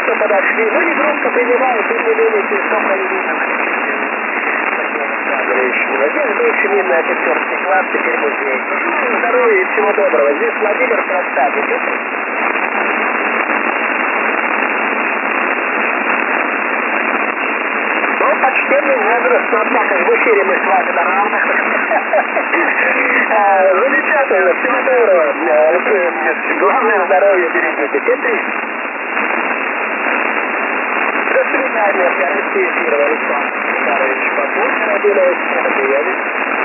близко подошли. Ну, не громко принимают, тем не менее, через сколько не видно. Здесь бывший минный офицерский класс, теперь музей. Здоровья и всего доброго. Здесь Владимир Простатик. Ну, почтенный возраст, вот так как в эфире мы с вами на равных. Замечательно, всего доброго. Главное здоровье берегите. Теперь до свидания, я Алексей Александрович Попов, Радио